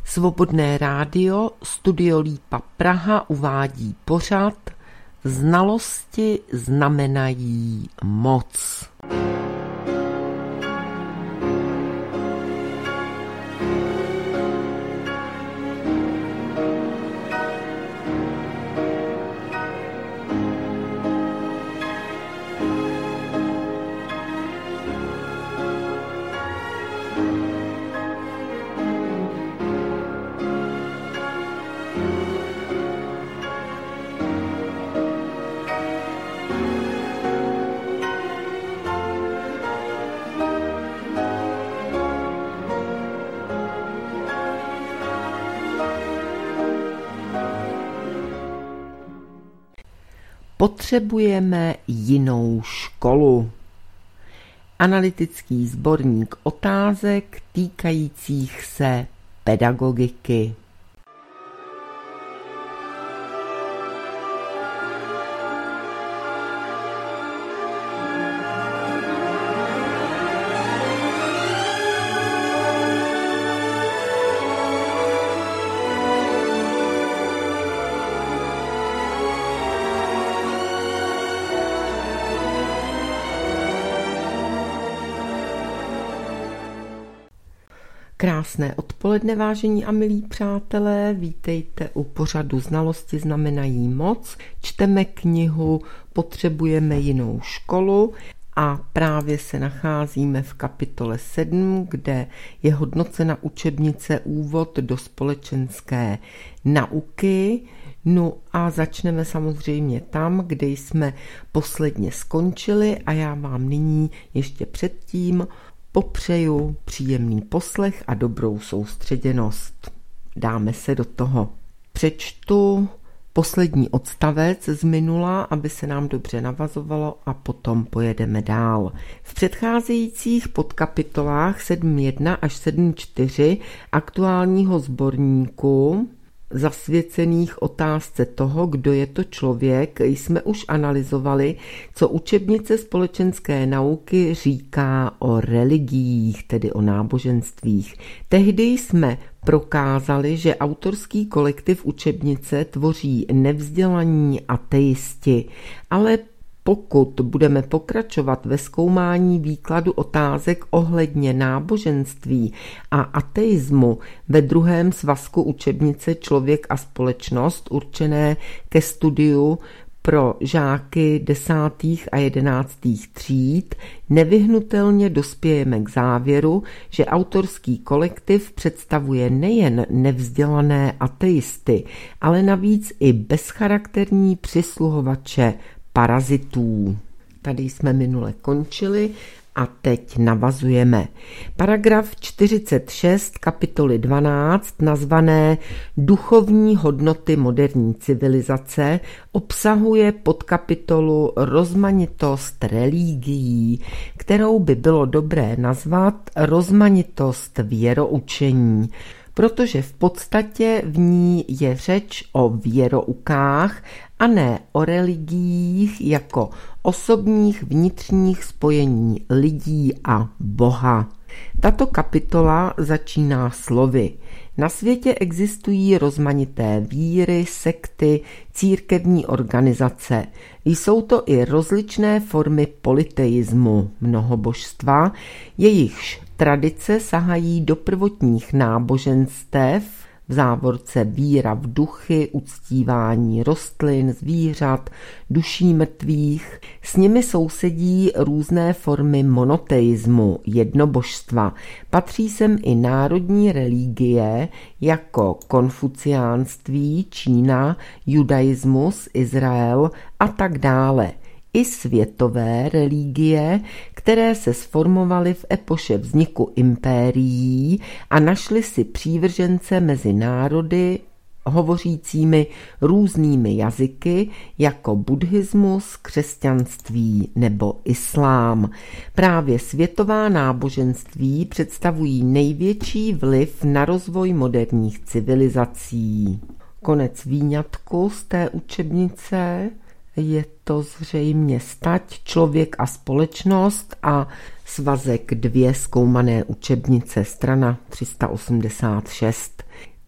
Svobodné rádio Studio Lípa Praha uvádí pořad Znalosti znamenají moc. Potřebujeme jinou školu. Analytický sborník otázek týkajících se pedagogiky. Krásné odpoledne, vážení a milí přátelé, vítejte u pořadu Znalosti znamenají moc. Čteme knihu Potřebujeme jinou školu a právě se nacházíme v kapitole 7, kde je hodnocena učebnice Úvod do společenské nauky. No a začneme samozřejmě tam, kde jsme posledně skončili a já vám nyní ještě předtím popřeju příjemný poslech a dobrou soustředěnost. Dáme se do toho. Přečtu poslední odstavec z minula, aby se nám dobře navazovalo a potom pojedeme dál. V předcházejících podkapitolách 7.1 až 7.4 aktuálního sborníku zasvěcených otázce toho, kdo je to člověk, jsme už analyzovali, co učebnice společenské nauky říká o religiích, tedy o náboženstvích. Tehdy jsme prokázali, že autorský kolektiv učebnice tvoří nevzdělaní ateisti, ale pokud budeme pokračovat ve zkoumání výkladu otázek ohledně náboženství a ateismu ve druhém svazku učebnice Člověk a společnost určené ke studiu pro žáky 10. a 11. tříd, nevyhnutelně dospějeme k závěru, že autorský kolektiv představuje nejen nevzdělané ateisty, ale navíc i bezcharakterní přisluhovače parazitů. Tady jsme minule končili a teď navazujeme. Paragraf 46 kapitoly 12 nazvané Duchovní hodnoty moderní civilizace obsahuje podkapitolu Rozmanitost religií, kterou by bylo dobré nazvat Rozmanitost věroučení, protože v podstatě v ní je řeč o věroukách a ne o religiích jako osobních vnitřních spojení lidí a Boha. Tato kapitola začíná slovy. Na světě existují rozmanité víry, sekty, církevní organizace. Jsou to i rozličné formy polyteismu, mnohobožstva, jejichž tradice sahají do prvotních náboženstev, v závorce víra v duchy, uctívání rostlin, zvířat, duší mrtvých. S nimi sousedí různé formy monoteismu, jednobožstva. Patří sem i národní religie jako konfuciánství, Čína, judaismus, Izrael a tak dále. I světové religie, které se sformovaly v epoše vzniku impérií a našly si přívržence mezi národy hovořícími různými jazyky, jako buddhismus, křesťanství nebo islám. Právě světová náboženství představují největší vliv na rozvoj moderních civilizací. Konec výňatku z té učebnice. Je to zřejmě stať Člověk a společnost a svazek 2 zkoumané učebnice, strana 386.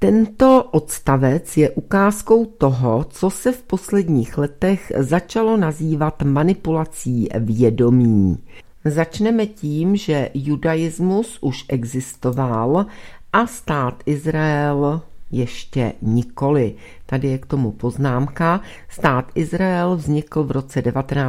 Tento odstavec je ukázkou toho, co se v posledních letech začalo nazývat manipulací vědomí. Začneme tím, že judaismus už existoval a stát Izrael ještě nikoli. Tady je k tomu poznámka. Stát Izrael vznikl v roce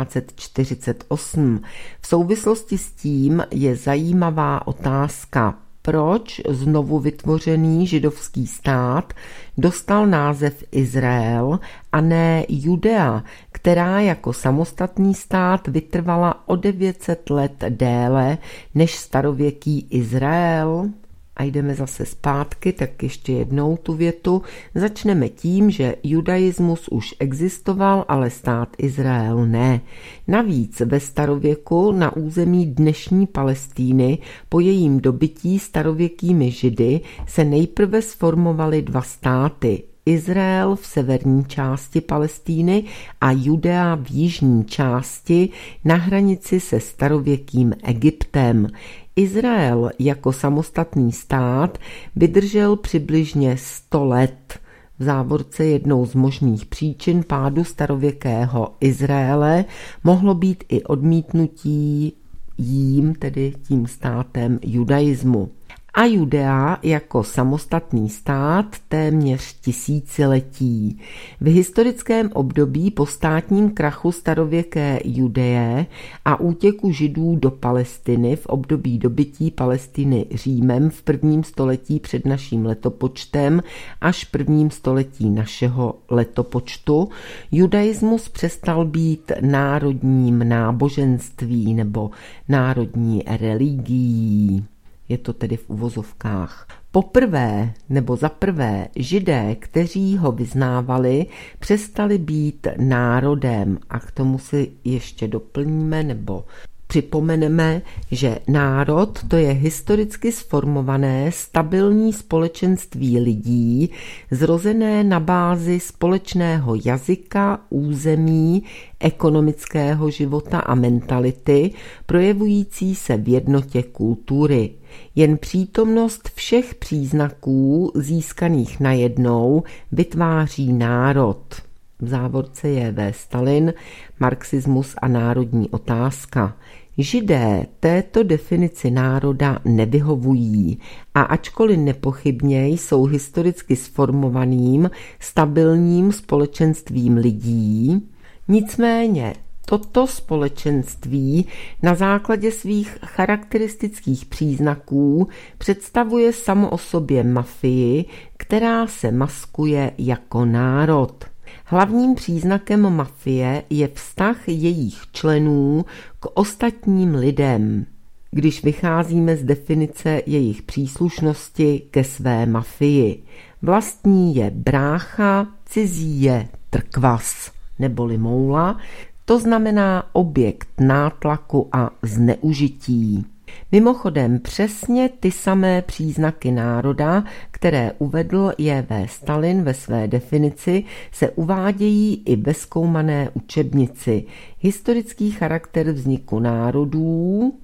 1948. V souvislosti s tím je zajímavá otázka, proč znovu vytvořený židovský stát dostal název Izrael a ne Judea, která jako samostatný stát vytrvala o 900 let déle než starověký Izrael. A jdeme zase zpátky, tak ještě jednou tu větu. Začneme tím, že judaismus už existoval, ale stát Izrael ne. Navíc ve starověku na území dnešní Palestíny po jejím dobytí starověkými Židy se nejprve sformovaly dva státy. Izrael v severní části Palestíny a Judea v jižní části na hranici se starověkým Egyptem. Izrael jako samostatný stát vydržel přibližně 100 let. V závorce jednou z možných příčin pádu starověkého Izraele mohlo být i odmítnutí jím, tedy tím státem judaismu. A Judea jako samostatný stát téměř tisíciletí. V historickém období po státním krachu starověké Judeje a útěku Židů do Palestiny v období dobytí Palestiny Římem v 1. století před naším letopočtem až 1. století našeho letopočtu judaismus přestal být národním náboženství nebo národní religií. Je to tedy v uvozovkách. Poprvé nebo zaprvé Židé, kteří ho vyznávali, přestali být národem. A k tomu si ještě doplníme nebo připomeneme, že národ to je historicky sformované stabilní společenství lidí, zrozené na bázi společného jazyka, území, ekonomického života a mentality, projevující se v jednotě kultury. Jen přítomnost všech příznaků získaných najednou vytváří národ. V závorce je V. Stalin, Marxismus a národní otázka. Židé této definici národa nevyhovují a ačkoliv nepochybně jsou historicky sformovaným, stabilním společenstvím lidí, nicméně toto společenství na základě svých charakteristických příznaků představuje samo o sobě mafii, která se maskuje jako národ. Hlavním příznakem mafie je vztah jejich členů k ostatním lidem, když vycházíme z definice jejich příslušnosti ke své mafii. Vlastní je brácha, cizí je trkvas neboli moula, to znamená objekt nátlaku a zneužití. Mimochodem přesně ty samé příznaky národa, které uvedl J.V. Stalin ve své definici, se uvádějí i ve zkoumané učebnici. Historický charakter vzniku národů,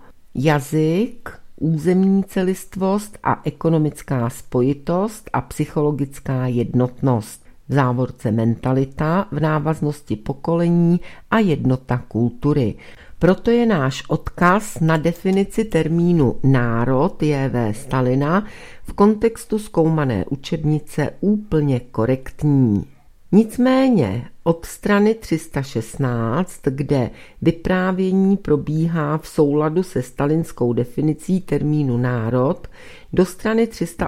jazyk, územní celistvost a ekonomická spojitost a psychologická jednotnost. V závorce mentalita v návaznosti pokolení a jednota kultury. Proto je náš odkaz na definici termínu národ J.V. Stalina v kontextu zkoumané učebnice úplně korektní. Nicméně od strany 316, kde vyprávění probíhá v souladu se stalinskou definicí termínu národ, do strany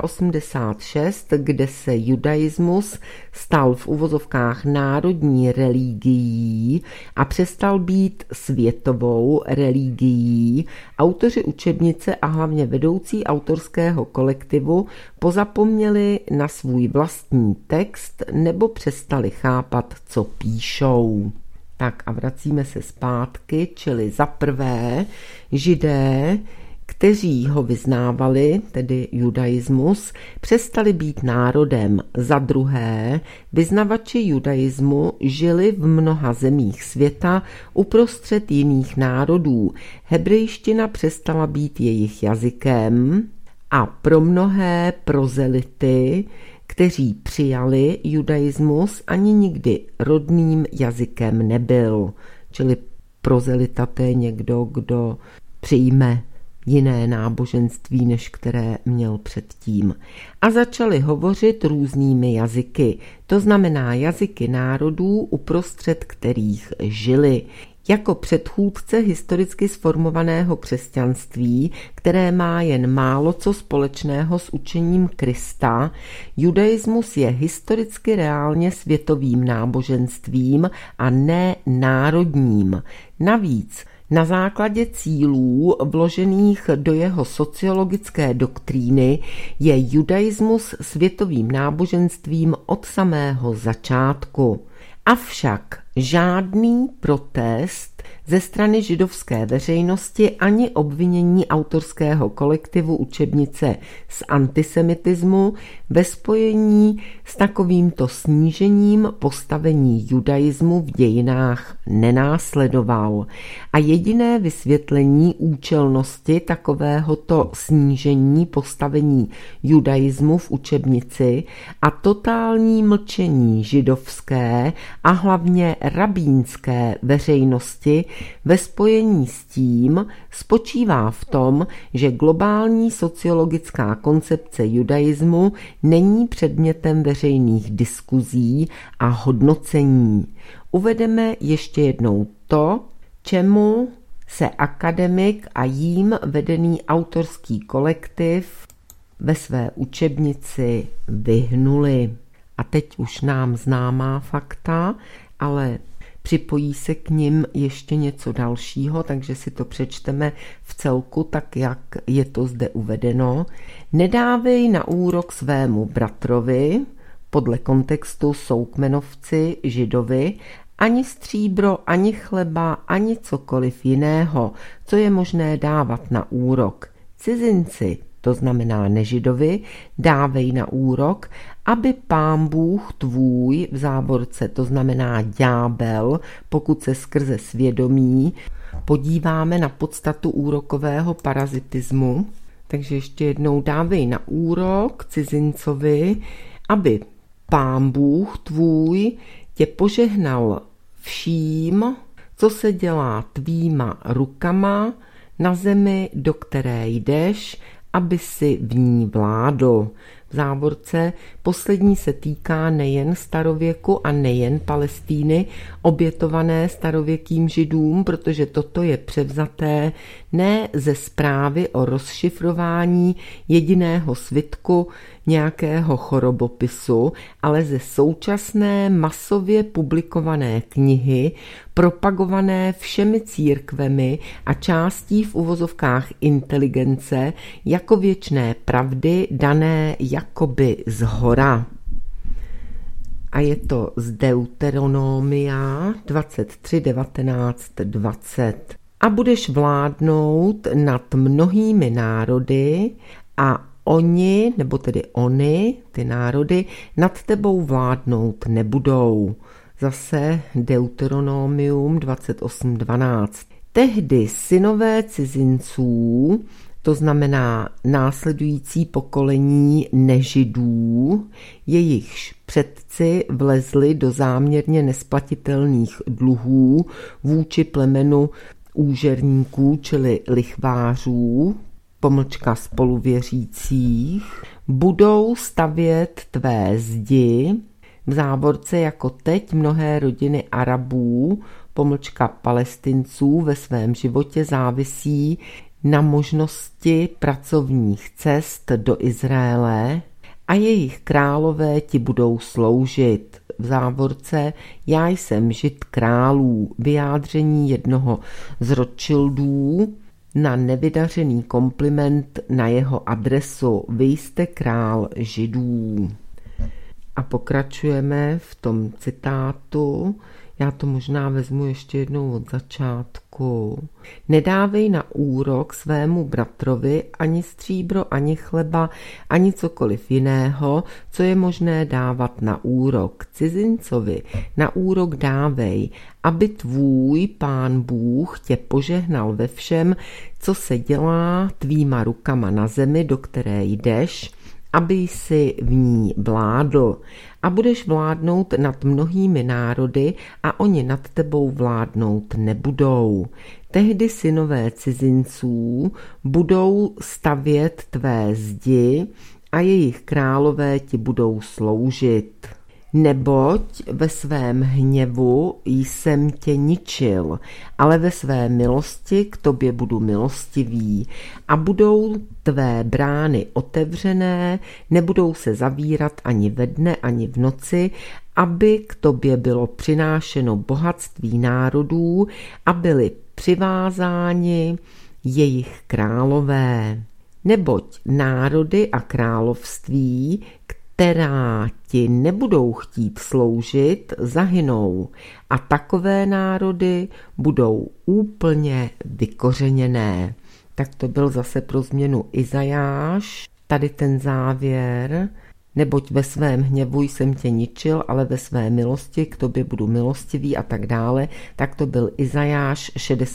386, kde se judaismus stal v uvozovkách národní religií a přestal být světovou religií, autoři učebnice a hlavně vedoucí autorského kolektivu pozapomněli na svůj vlastní text nebo přestali chápat, co píšou. Tak a vracíme se zpátky, čili za prvé Židé, kteří ho vyznávali, tedy judaismus, přestali být národem. Za druhé, vyznavači judaismu žili v mnoha zemích světa uprostřed jiných národů. Hebrejština přestala být jejich jazykem a pro mnohé prozelity, kteří přijali judaismus, ani nikdy rodným jazykem nebyl. Čili prozelita to je někdo, kdo přijme jiné náboženství, než které měl předtím. A začali hovořit různými jazyky, to znamená jazyky národů, uprostřed kterých žili. Jako předchůdce historicky sformovaného křesťanství, které má jen málo co společného s učením Krista, judaismus je historicky reálně světovým náboženstvím a ne národním. Navíc na základě cílů vložených do jeho sociologické doktríny je judaismus světovým náboženstvím od samého začátku. Avšak žádný protest ze strany židovské veřejnosti ani obvinění autorského kolektivu učebnice z antisemitismu ve spojení s takovýmto snížením postavení judaismu v dějinách nenásledoval. A jediné vysvětlení účelnosti takovéhoto snížení postavení judaismu v učebnici a totální mlčení židovské a hlavně rabínské veřejnosti ve spojení s tím spočívá v tom, že globální sociologická koncepce judaismu není předmětem veřejných diskuzí a hodnocení. Uvedeme ještě jednou to, čemu se akademik a jím vedený autorský kolektiv ve své učebnici vyhnuli. A teď už nám známá fakta, ale připojí se k nim ještě něco dalšího, takže si to přečteme v celku tak, jak je to zde uvedeno. Nedávej na úrok svému bratrovi, podle kontextu soukmenovci židovi, ani stříbro, ani chleba, ani cokoliv jiného, co je možné dávat na úrok. Cizinci, to znamená nežidovi, dávej na úrok, aby Pán Bůh tvůj, v závorce, to znamená ďábel, pokud se skrze svědomí podíváme na podstatu úrokového parazitismu, takže ještě jednou dávej na úrok cizincovi, aby Pán Bůh tvůj tě požehnal vším, co se dělá tvýma rukama na zemi, do které jdeš, aby si v ní vládl. V závorce poslední se týká nejen starověku a nejen Palestíny, obětované starověkým židům, protože toto je převzaté ne ze zprávy o rozšifrování jediného svitku nějakého chorobopisu, ale ze současné masově publikované knihy, propagované všemi církvemi a částí v uvozovkách inteligence jako věčné pravdy dané jakoby zhora. A je to z Deuteronomia 23, 19, 20. A budeš vládnout nad mnohými národy a oni, nebo tedy oni, ty národy, nad tebou vládnout nebudou. Zase Deuteronomium 28, 12. Tehdy synové cizinců, to znamená následující pokolení nežidů, jejichž předci vlezli do záměrně nesplatitelných dluhů vůči plemenu úžerníků, čili lichvářů, pomlčka spoluvěřících, budou stavět tvé zdi, v závorce jako teď mnohé rodiny Arabů, pomlčka Palestinců ve svém životě závisí na možnosti pracovních cest do Izraele a jejich králové ti budou sloužit. V závorce já jsem žid králů, vyjádření jednoho z Rothschildů na nevydařený kompliment na jeho adresu. Vy jste král židů. A pokračujeme v tom citátu. Já to možná vezmu ještě jednou od začátku. Nedávej na úrok svému bratrovi ani stříbro, ani chleba, ani cokoliv jiného, co je možné dávat na úrok. Cizincovi na úrok dávej, aby tvůj Pán Bůh tě požehnal ve všem, co se dělá tvýma rukama na zemi, do které jdeš, aby si v ní vládl. A budeš vládnout nad mnohými národy a oni nad tebou vládnout nebudou. Tehdy synové cizinců budou stavět tvé zdi a jejich králové ti budou sloužit. Neboť ve svém hněvu jsem tě ničil, ale ve své milosti k tobě budu milostivý a budou tvé brány otevřené, nebudou se zavírat ani ve dne, ani v noci, aby k tobě bylo přinášeno bohatství národů a byli přivázáni jejich králové. Neboť národy a království, která ti nebudou chtít sloužit, zahynou a takové národy budou úplně vykořeněné. Tak to byl zase pro změnu Izajáš, tady ten závěr. Neboť ve svém hněvu jsem tě ničil, ale ve své milosti k tobě budu milostivý a tak dále. Tak to byl Izajáš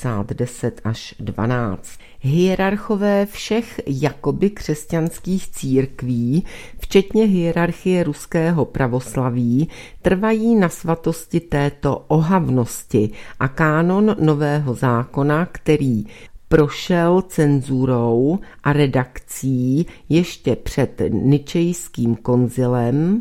60:10-12. Hierarchové všech jakoby křesťanských církví, včetně hierarchie ruského pravoslaví, trvají na svatosti této ohavnosti a kánon Nového zákona, který prošel cenzurou a redakcí ještě před Ničejským koncilem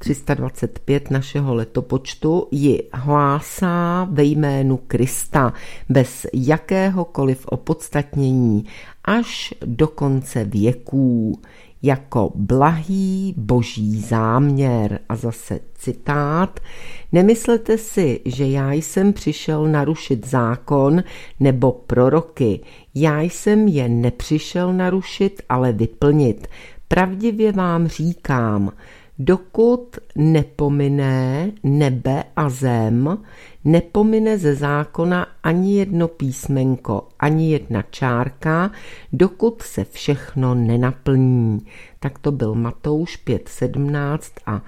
325 našeho letopočtu, ji hlásá ve jménu Krista bez jakéhokoliv opodstatnění až do konce věků jako blahý boží záměr. A zase citát: nemyslete si, že já jsem přišel narušit zákon nebo proroky. Já jsem je nepřišel narušit, ale vyplnit. Pravdivě vám říkám, dokud nepomine nebe a zem, nepomine ze zákona ani jedno písmenko, ani jedna čárka, dokud se všechno nenaplní. Tak to byl Matouš 5:17 a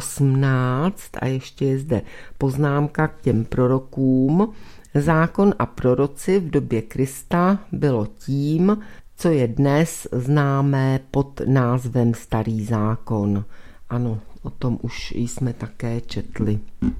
18 a ještě je zde poznámka k těm prorokům. Zákon a proroci v době Krista bylo tím, co je dnes známé pod názvem Starý zákon. Ano, o tom už jsme také četli.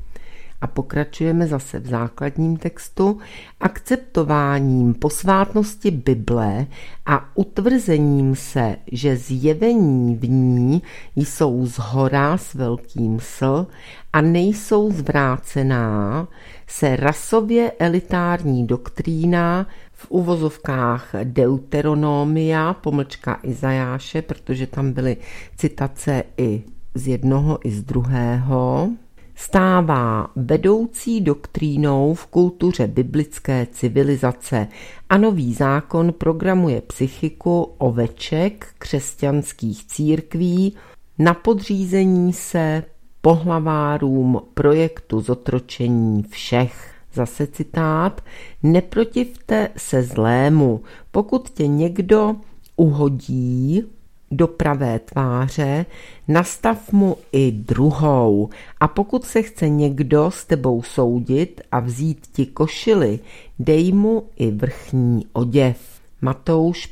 A pokračujeme zase v základním textu. Akceptováním posvátnosti Bible a utvrzením se, že zjevení v ní jsou zhora s velkým S a nejsou zvrácená, se rasově elitární doktrína v uvozovkách Deuteronomia, pomlčka Izajáše, protože tam byly citace i z jednoho, i z druhého, stává vedoucí doktrínou v kultuře biblické civilizace a Nový zákon programuje psychiku oveček křesťanských církví na podřízení se pohlavárům projektu zotročení všech. Zase citát: neprotivte se zlému, pokud tě někdo uhodí do pravé tváře, nastav mu i druhou. A pokud se chce někdo s tebou soudit a vzít ti košili, dej mu i vrchní oděv. Matouš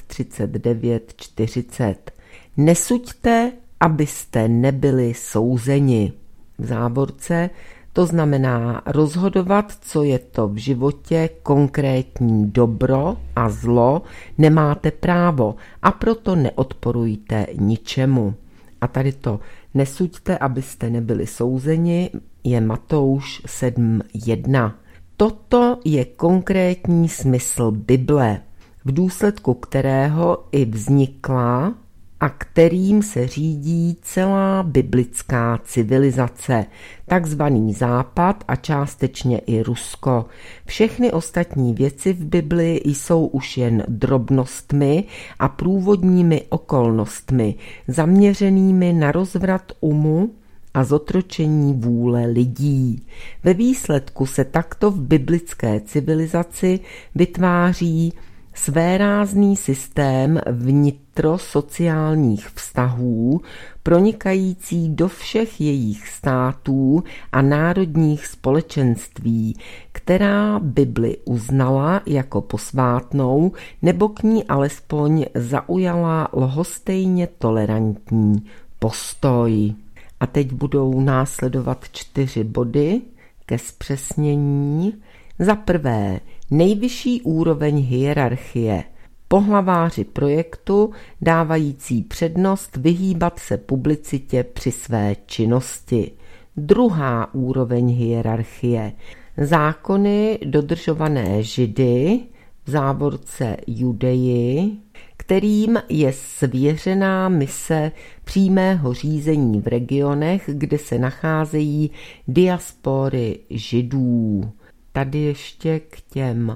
5:39-40. Nesuďte, abyste nebyli souzeni. V závorce to znamená rozhodovat, co je to v životě konkrétní dobro a zlo, nemáte právo a proto neodporujte ničemu. A tady to nesuďte, abyste nebyli souzeni, je Matouš 7:1. Toto je konkrétní smysl Bible, v důsledku kterého i vznikla a kterým se řídí celá biblická civilizace, takzvaný Západ a částečně i Rusko. Všechny ostatní věci v Bibli jsou už jen drobnostmi a průvodními okolnostmi, zaměřenými na rozvrat umu a zotročení vůle lidí. Ve výsledku se takto v biblické civilizaci vytváří svérázný systém vnitrosociálních vztahů, pronikající do všech jejich států a národních společenství, která Bibli uznala jako posvátnou nebo k ní alespoň zaujala lhostejně tolerantní postoj. A teď budou následovat 4 body ke zpřesnění. Za prvé, nejvyšší úroveň hierarchie. Pohlaváři projektu dávající přednost vyhýbat se publicitě při své činnosti. Druhá úroveň hierarchie. Zákony dodržované Židy, v závorce Judeji, kterým je svěřená mise přímého řízení v regionech, kde se nacházejí diaspory Židů. Tady ještě k těm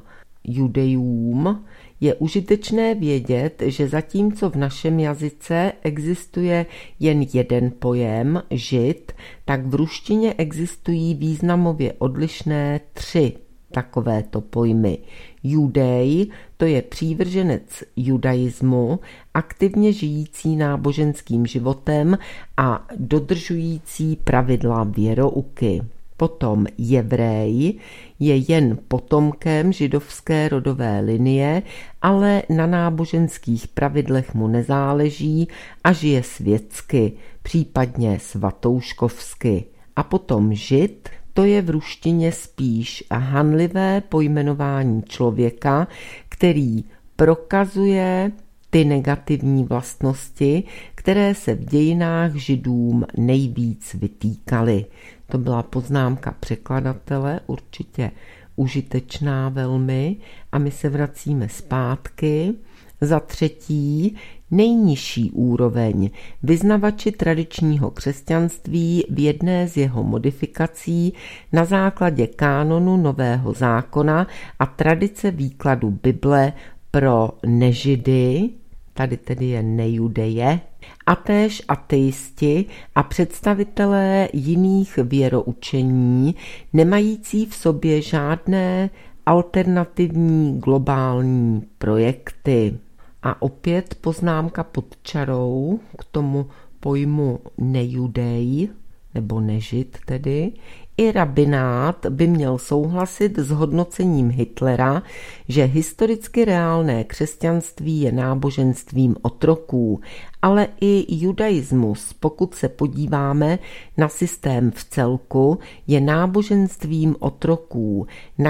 Judejům je užitečné vědět, že zatímco v našem jazyce existuje jen jeden pojem, Žid, tak v ruštině existují významově odlišné 3 takovéto pojmy. Judej, to je přívrženec judaismu, aktivně žijící náboženským životem a dodržující pravidla věrouky. Potom Jevrej je jen potomkem židovské rodové linie, ale na náboženských pravidlech mu nezáleží a žije světsky, případně svatouškovsky. A potom Žid, to je v ruštině spíš hanlivé pojmenování člověka, který prokazuje ty negativní vlastnosti, které se v dějinách Židům nejvíc vytýkaly. To byla poznámka překladatele, určitě užitečná velmi, a my se vracíme zpátky. Za třetí, nejnižší úroveň. Vyznavači tradičního křesťanství v jedné z jeho modifikací na základě kánonu Nového zákona a tradice výkladu Bible pro nežidy, tady tedy je nejudeje, a též ateisti a představitelé jiných věroučení, nemající v sobě žádné alternativní globální projekty. A opět poznámka pod čarou k tomu pojmu nejudej, nebo nežid tedy. I rabinát by měl souhlasit s hodnocením Hitlera, že historicky reálné křesťanství je náboženstvím otroků, ale i judaismus, pokud se podíváme na systém v celku, je náboženstvím otroků, na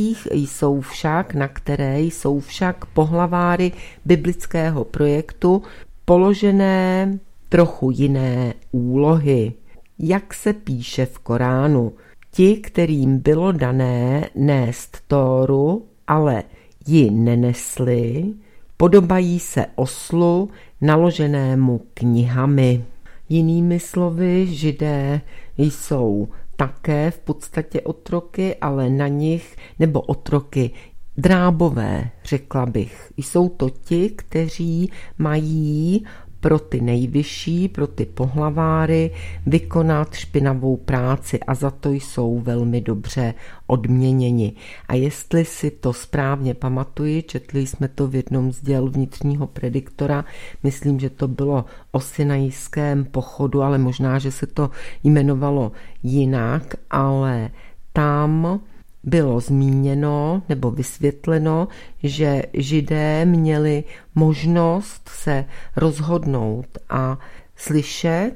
které jsou však pohlaváry biblického projektu položené trochu jiné úlohy. Jak se píše v Koránu, ti, kterým bylo dané nést Tóru, ale ji nenesli, podobají se oslu naloženému knihami. Jinými slovy, Židé jsou také v podstatě otroky, ale na nich, nebo otroky drábové, řekla bych. Jsou to ti, kteří mají pro ty nejvyšší, pro ty pohlaváry vykonat špinavou práci a za to jsou velmi dobře odměněni. A jestli si to správně pamatuji, četli jsme to v jednom z děl vnitřního prediktora, myslím, že to bylo o Sinajském pochodu, ale možná, že se to jmenovalo jinak, ale tam bylo zmíněno nebo vysvětleno, že Židé měli možnost se rozhodnout a slyšet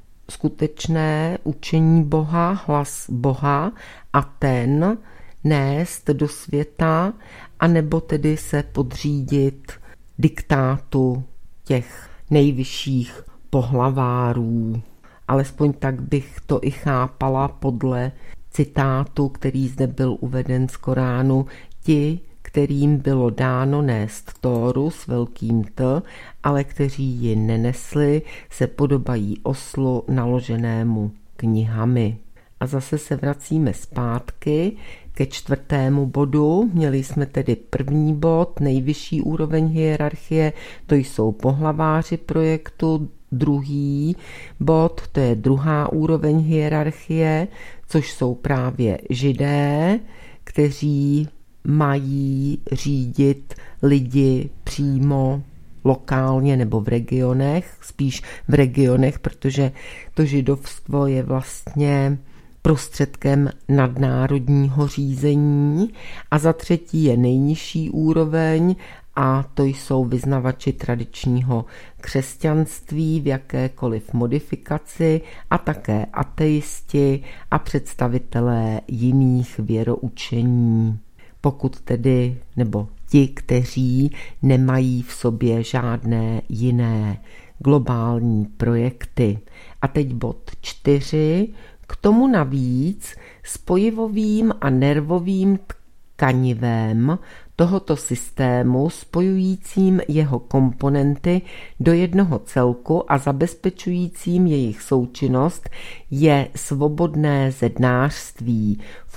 skutečné učení Boha, hlas Boha a ten nést do světa, anebo tedy se podřídit diktátu těch nejvyšších pohlavárů. Alespoň tak bych to i chápala podle citátu, který zde byl uveden z Koránu, ti, kterým bylo dáno nést Tóru s velkým T, ale kteří ji nenesli, se podobají oslu naloženému knihami. A zase se vracíme zpátky ke 4. bodu. Měli jsme tedy první bod, nejvyšší úroveň hierarchie, to jsou pohlaváři projektu. Druhý bod, to je druhá úroveň hierarchie, což jsou právě Židé, kteří mají řídit lidi přímo lokálně nebo v regionech, spíš v regionech, protože to židovstvo je vlastně prostředkem nadnárodního řízení. A za třetí je nejnižší úroveň a to jsou vyznavači tradičního křesťanství v jakékoliv modifikaci a také ateisti a představitelé jiných věroučení. Pokud tedy, nebo ti, kteří nemají v sobě žádné jiné globální projekty. A teď bod 4. K tomu navíc spojivovým a nervovým tkanivem tohoto systému spojujícím jeho komponenty do jednoho celku a zabezpečujícím jejich součinnost je svobodné zednářství,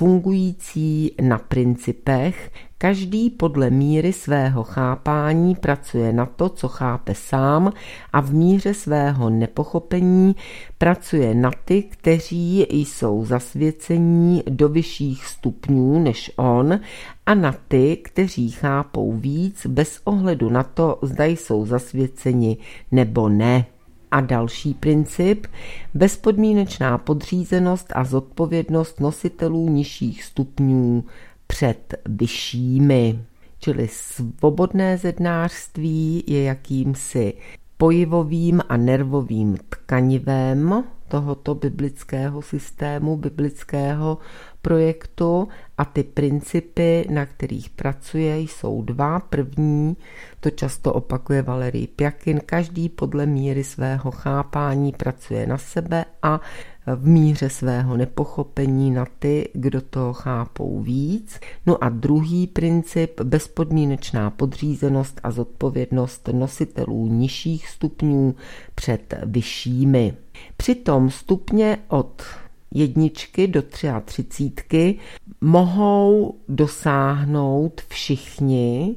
fungující na principech, každý podle míry svého chápání pracuje na to, co chápe sám a v míře svého nepochopení pracuje na ty, kteří jsou zasvěcení do vyšších stupňů než on a na ty, kteří chápou víc bez ohledu na to, zda jsou zasvěceni nebo ne. A další princip, bezpodmínečná podřízenost a zodpovědnost nositelů nižších stupňů před vyššími. Čili svobodné zednářství je jakýmsi pojivovým a nervovým tkanivem tohoto biblického systému, biblického projektu a ty principy, na kterých pracuje, jsou dva. První, to často opakuje Valery Pjakin, každý podle míry svého chápání pracuje na sebe a v míře svého nepochopení na ty, kdo to chápou víc. No a druhý princip, bezpodmínečná podřízenost a zodpovědnost nositelů nižších stupňů před vyššími. Přitom stupně od 1 do 33 mohou dosáhnout všichni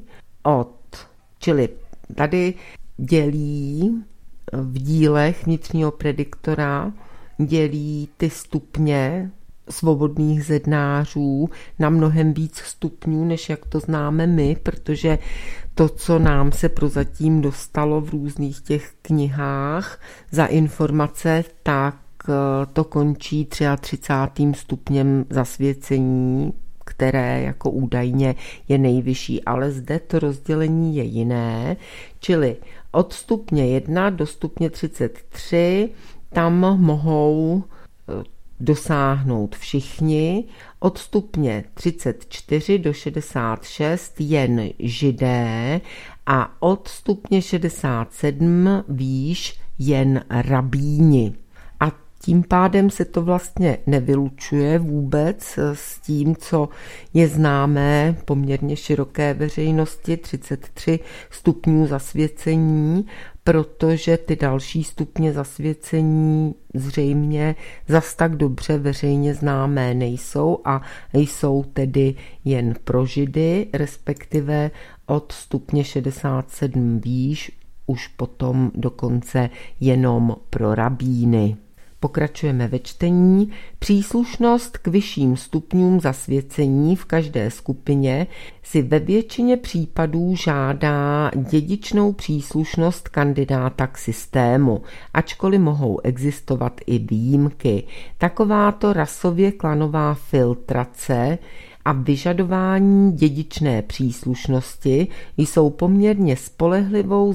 čili tady dělí v dílech vnitřního prediktora dělí ty stupně svobodných zednářů na mnohem víc stupňů, než jak to známe my, protože to, co nám se prozatím dostalo v různých těch knihách za informace, tak to končí 33. stupněm zasvěcení, které jako údajně je nejvyšší, ale zde to rozdělení je jiné, čili od stupně 1 do stupně 33 tam mohou dosáhnout všichni, od stupně 34 do 66 jen židé a od stupně 67 výš jen rabíni. A tím pádem se to vlastně nevylučuje vůbec s tím, co je známé poměrně široké veřejnosti, 33 stupňů zasvěcení, protože ty další stupně zasvěcení zřejmě zas tak dobře veřejně známé nejsou a jsou tedy jen pro židy, respektive od stupně 67 výš už potom dokonce jenom pro rabíny. Pokračujeme ve čtení. Příslušnost k vyšším stupňům zasvěcení v každé skupině si ve většině případů žádá dědičnou příslušnost kandidáta k systému, ačkoliv mohou existovat i výjimky. Takováto rasově klanová filtrace a vyžadování dědičné příslušnosti jsou poměrně spolehlivou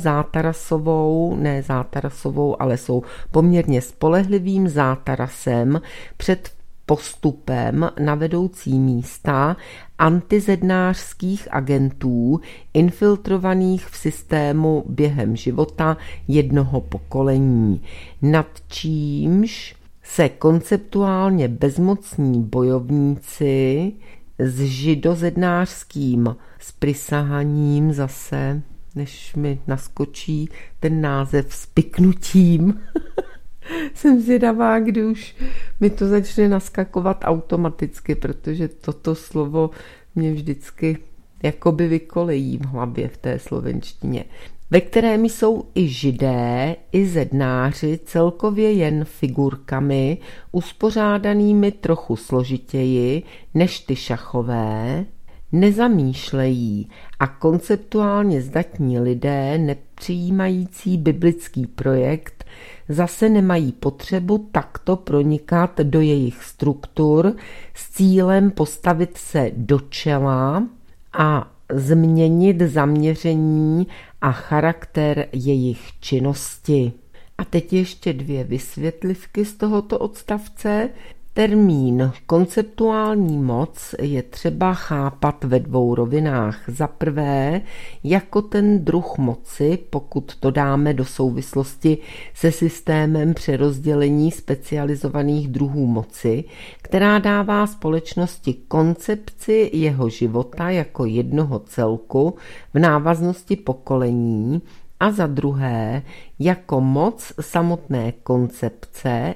ale jsou poměrně spolehlivým zátarasem před postupem na vedoucí místa antizednářských agentů infiltrovaných v systému během života jednoho pokolení, nad čímž se konceptuálně bezmocní bojovníci s židozednářským sprisahaním zase, než mi naskočí ten název spiknutím. Jsem zvědavá, kdy už mi to začne naskakovat automaticky, protože toto slovo mě vždycky jakoby vykolejí v hlavě v té slovenštině, ve kterém jsou i židé, i zednáři celkově jen figurkami, uspořádanými trochu složitěji než ty šachové, Nezamýšlejí a konceptuálně zdatní lidé nepřijímající biblický projekt zase nemají potřebu takto pronikat do jejich struktur s cílem postavit se do čela a změnit zaměření a charakter jejich činnosti. A teď ještě 2 vysvětlivky z tohoto odstavce. Termín konceptuální moc je třeba chápat ve 2 rovinách. Za prvé, jako ten druh moci, pokud to dáme do souvislosti se systémem přerozdělení specializovaných druhů moci, která dává společnosti koncepci jeho života jako jednoho celku v návaznosti pokolení, a za druhé, jako moc samotné koncepce,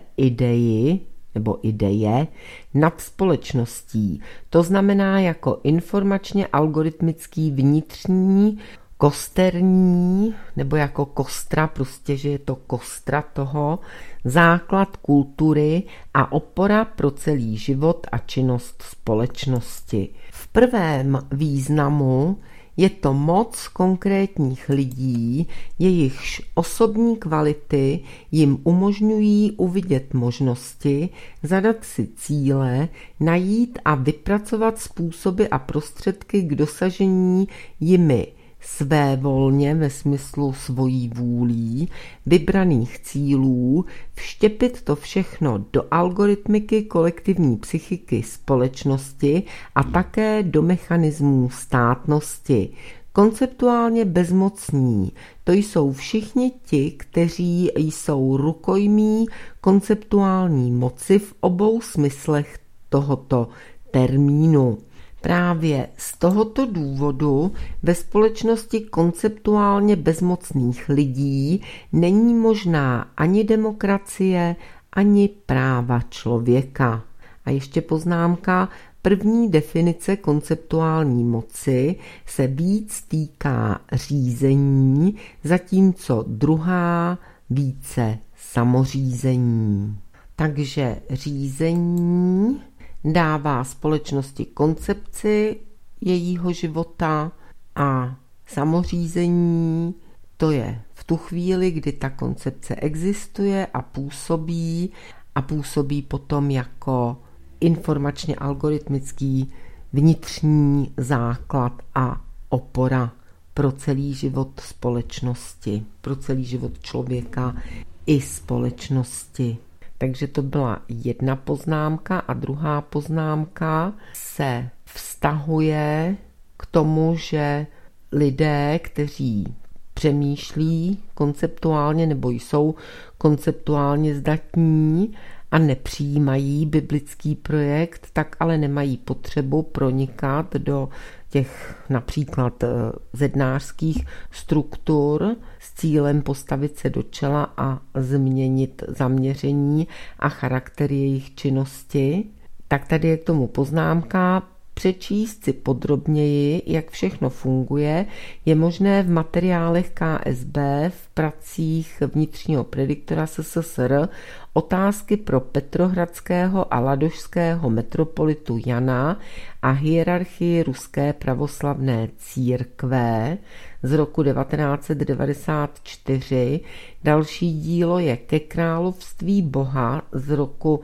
ideje nad společností. To znamená jako informačně algoritmický vnitřní kosterní, nebo jako kostra, prostě, že je to kostra toho, základ kultury a opora pro celý život a činnost společnosti. V prvém významu je to moc konkrétních lidí, jejichž osobní kvality jim umožňují uvidět možnosti, zadat si cíle, najít a vypracovat způsoby a prostředky k dosažení jimi svévolně ve smyslu svojí vůlí vybraných cílů, vštěpit to všechno do algoritmiky kolektivní psychiky společnosti a také do mechanismů státnosti. Konceptuálně bezmocní, to jsou všichni ti, kteří jsou rukojmí konceptuální moci v obou smyslech tohoto termínu. Právě z tohoto důvodu ve společnosti konceptuálně bezmocných lidí není možná ani demokracie, ani práva člověka. A ještě poznámka, první definice konceptuální moci se víc týká řízení, zatímco druhá více samořízení. Takže řízení dává společnosti koncepci jejího života a samořízení to je v tu chvíli, kdy ta koncepce existuje a působí potom jako informačně algoritmický vnitřní základ a opora pro celý život společnosti, pro celý život člověka i společnosti. Takže to byla jedna poznámka a druhá poznámka se vztahuje k tomu, že lidé, kteří přemýšlí konceptuálně nebo jsou konceptuálně zdatní a nepřijímají biblický projekt, tak ale nemají potřebu pronikat do těch například zednářských struktur s cílem postavit se do čela a změnit zaměření a charakter jejich činnosti. Tak tady je k tomu poznámka. Přečíst si podrobněji, jak všechno funguje, je možné v materiálech KSB, v pracích vnitřního prediktora SSSR, otázky pro petrohradského a ladošského metropolitu Jana a hierarchii ruské pravoslavné církve z roku 1994. Další dílo je Ke království Boha z roku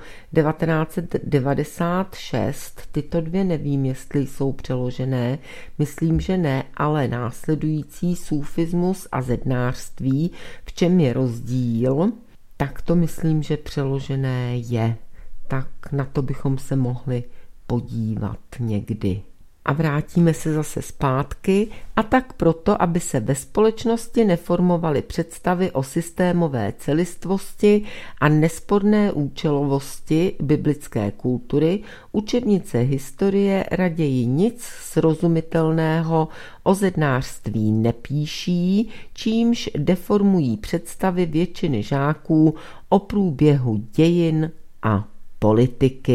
1996. Tyto 2 nevím, jestli jsou přeložené, myslím, že ne, ale následující sufismus a zednářství, v čem je rozdíl, tak to myslím, že přeložené je. Tak na to bychom se mohli podívat někdy. A vrátíme se zase zpátky, a tak proto, aby se ve společnosti neformovaly představy o systémové celistvosti a nesporné účelovosti biblické kultury, učebnice historie raději nic srozumitelného o zednářství nepíší, čímž deformují představy většiny žáků o průběhu dějin a politiky.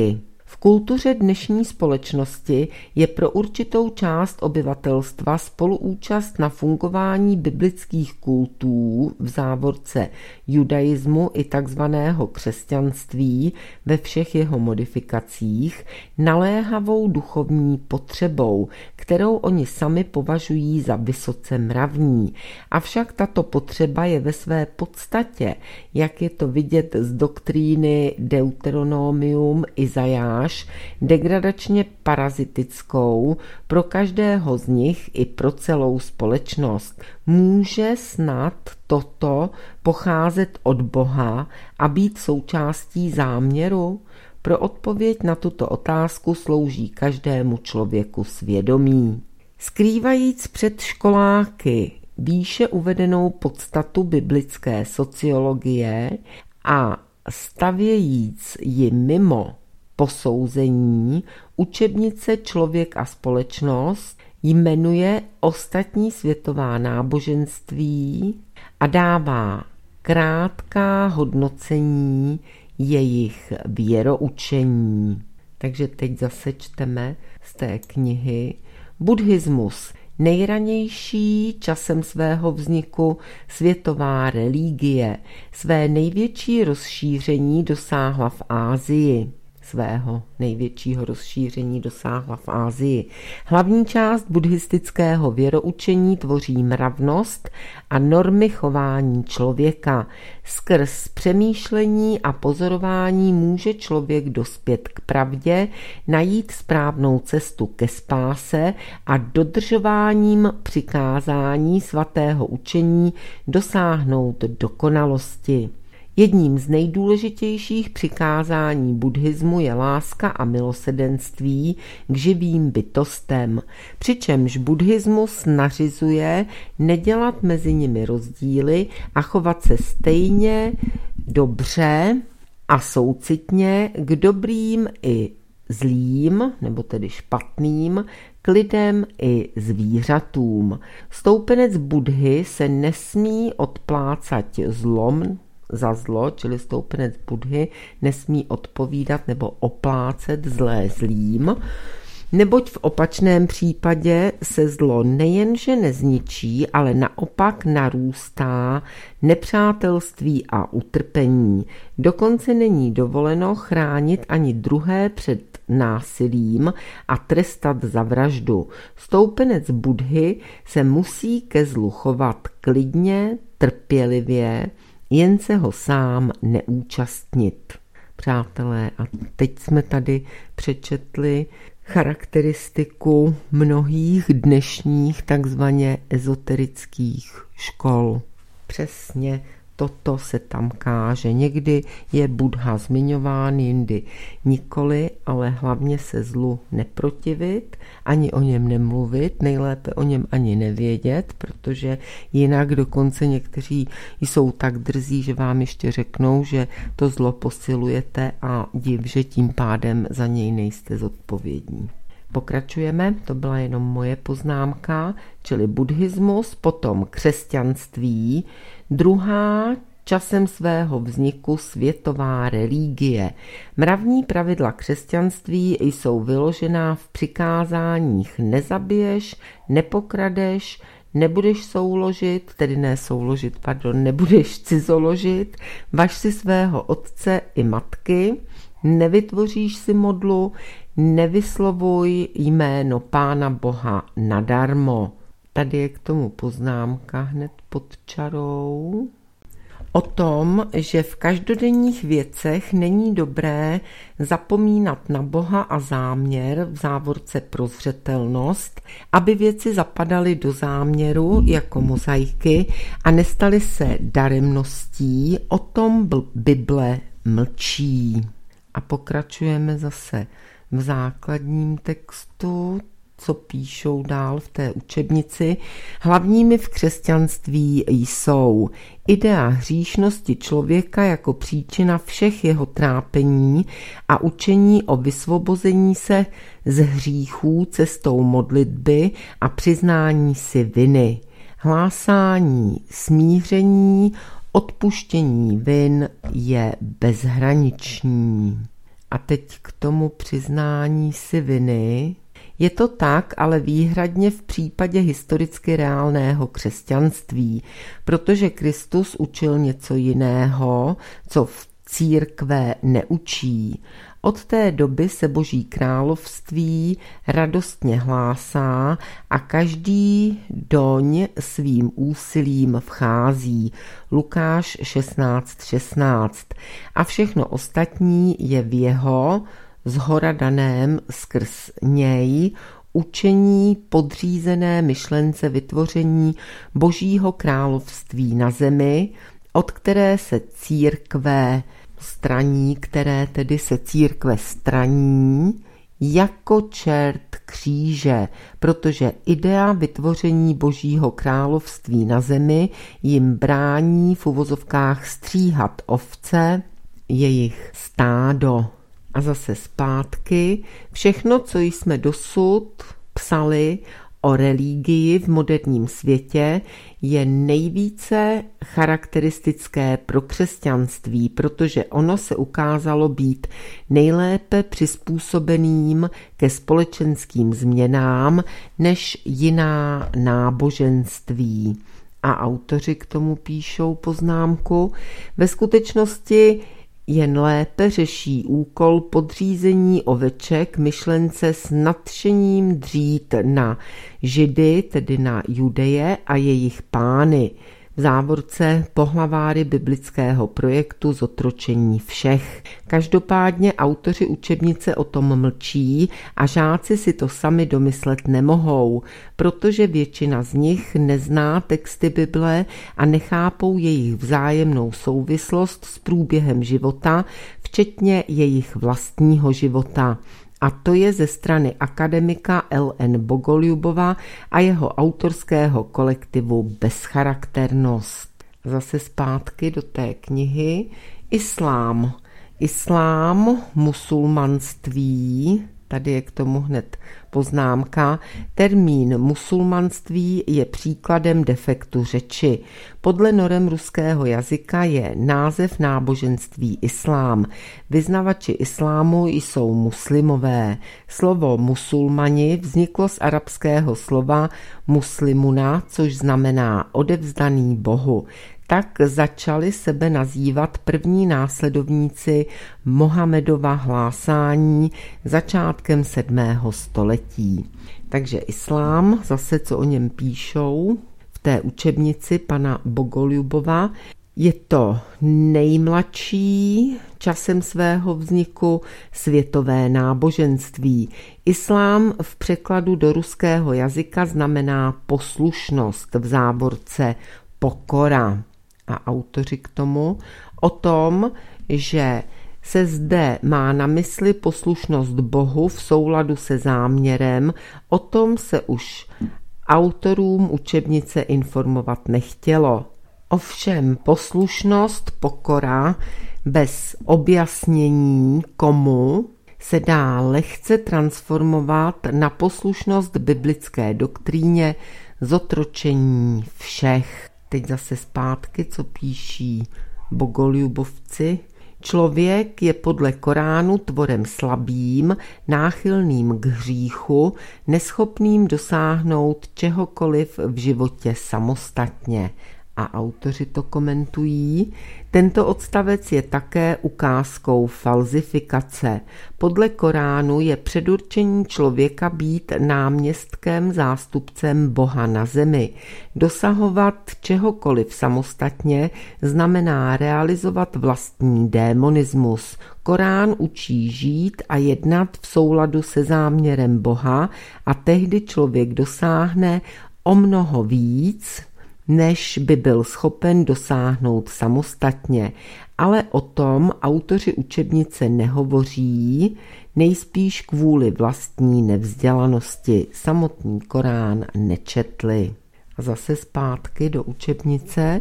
V kultuře dnešní společnosti je pro určitou část obyvatelstva spoluúčast na fungování biblických kultů v závorce judaismu i takzvaného křesťanství ve všech jeho modifikacích naléhavou duchovní potřebou, kterou oni sami považují za vysoce mravní. Avšak tato potřeba je ve své podstatě, jak je to vidět z doktríny Deuteronomium Izajáš, degradačně parazitickou pro každého z nich i pro celou společnost. Může snad toto pocházet od Boha a být součástí záměru? Pro odpověď na tuto otázku slouží každému člověku svědomí. Skrývajíc před školáky výše uvedenou podstatu biblické sociologie a stavějíc ji mimo posouzení, učebnice Člověk a společnost jmenuje ostatní světová náboženství a dává krátká hodnocení jejich věroučení. Takže teď zase čteme z té knihy Buddhismus, nejranější časem svého vzniku světová religie, své největší rozšíření dosáhla v Asii. Hlavní část buddhistického věroučení tvoří mravnost a normy chování člověka. Skrz přemýšlení a pozorování může člověk dospět k pravdě, najít správnou cestu ke spáse a dodržováním přikázání svatého učení dosáhnout dokonalosti. Jedním z nejdůležitějších přikázání buddhismu je láska a milosrdenství k živým bytostem, přičemž buddhismus nařizuje nedělat mezi nimi rozdíly a chovat se stejně dobře a soucitně k dobrým i zlým, nebo tedy špatným, k lidem i zvířatům. Stoupenec Buddhy se nesmí odplácat zlom za zlo, čili stoupenec Buddhy nesmí odpovídat nebo oplácet zlé zlým, neboť v opačném případě se zlo nejenže nezničí, ale naopak narůstá nepřátelství a utrpení. Dokonce není dovoleno chránit ani druhé před násilím a trestat za vraždu. Stoupenec Buddhy se musí ke zlu chovat klidně, trpělivě, jen se ho sám neúčastnit. Přátelé, a teď jsme tady přečetli charakteristiku mnohých dnešních takzvaně ezoterických škol. Přesně toto se tam káže. Někdy je Buddha zmiňován, jindy nikoli, ale hlavně se zlu neprotivit, ani o něm nemluvit, nejlépe o něm ani nevědět, protože jinak dokonce někteří jsou tak drzí, že vám ještě řeknou, že to zlo posilujete a div, že tím pádem za něj nejste zodpovědní. Pokračujeme, to byla jenom moje poznámka, čili buddhismus, potom křesťanství, druhá časem svého vzniku světová religie. Mravní pravidla křesťanství jsou vyložená v přikázáních nezabiješ, nepokradeš, nebudeš souložit, tedy ne souložit, pardon, nebudeš cizoložit, važ si svého otce i matky, nevytvoříš si modlu, nevyslovuj jméno Pána Boha nadarmo. Tady je k tomu poznámka hned pod čarou. O tom, že v každodenních věcech není dobré zapomínat na Boha a záměr, v závorce prozřetelnost, aby věci zapadaly do záměru jako mozaiky a nestaly se daremností, o tom Bible mlčí. A pokračujeme zase v základním textu, co píšou dál v té učebnici. Hlavními v křesťanství jsou idea hříšnosti člověka jako příčina všech jeho trápení a učení o vysvobození se z hříchů cestou modlitby a přiznání si viny. Hlásání smíření, odpuštění vin je bezhraniční. A teď k tomu přiznání si viny. Je to tak, ale výhradně v případě historicky reálného křesťanství, protože Kristus učil něco jiného, co v církve neučí. Od té doby se Boží království radostně hlásá a každý doň svým úsilím vchází. Lukáš 16:16. A všechno ostatní je v jeho, zhora daném skrz něj, učení podřízené myšlence vytvoření Božího království na zemi, od které se církve straní jako čert kříže, protože idea vytvoření Božího království na zemi jim brání v uvozovkách stříhat ovce, jejich stádo. A zase zpátky, všechno, co jsme dosud psali o religii v moderním světě, je nejvíce charakteristické pro křesťanství, protože ono se ukázalo být nejlépe přizpůsobeným ke společenským změnám než jiná náboženství. A autoři k tomu píšou poznámku. Ve skutečnosti jen lépe řeší úkol podřízení oveček myšlence s nadšením dřít na Židy, tedy na Judeje a jejich pány, v závorce pohlaváry biblického projektu Zotročení všech. Každopádně autoři učebnice o tom mlčí a žáci si to sami domyslet nemohou, protože většina z nich nezná texty Bible a nechápou jejich vzájemnou souvislost s průběhem života, včetně jejich vlastního života. A to je ze strany akademika L.N. Bogoljubova a jeho autorského kolektivu Bezcharakternost. Zase zpátky do té knihy. Islám, musulmanství, tady je k tomu hned poznámka. Termín musulmanství je příkladem defektu řeči. Podle norem ruského jazyka je název náboženství islám. Vyznavači islámu jsou muslimové. Slovo musulmani vzniklo z arabského slova muslimuna, což znamená odevzdaný Bohu. Tak začali sebe nazývat první následovníci Mohamedova hlásání začátkem 7. století. Takže islám, zase co o něm píšou v té učebnici pana Bogoljubova, je to nejmladší časem svého vzniku světové náboženství. Islám v překladu do ruského jazyka znamená poslušnost, v závorce pokora. A autoři k tomu o tom, že se zde má na mysli poslušnost Bohu v souladu se záměrem, o tom se už autorům učebnice informovat nechtělo. Ovšem poslušnost, pokora, bez objasnění komu, se dá lehce transformovat na poslušnost biblické doktríně zotročení všech. Teď zase zpátky, co píší Bogoljubovci. Člověk je podle Koránu tvorem slabým, náchylným k hříchu, neschopným dosáhnout čehokoliv v životě samostatně. A autoři to komentují. Tento odstavec je také ukázkou falzifikace. Podle Koránu je předurčení člověka být náměstkem, zástupcem Boha na zemi. Dosahovat čehokoliv samostatně znamená realizovat vlastní démonismus. Korán učí žít a jednat v souladu se záměrem Boha a tehdy člověk dosáhne o mnoho víc, než by byl schopen dosáhnout samostatně. Ale o tom autoři učebnice nehovoří, nejspíš kvůli vlastní nevzdělanosti. Samotný Korán nečetli. A zase zpátky do učebnice.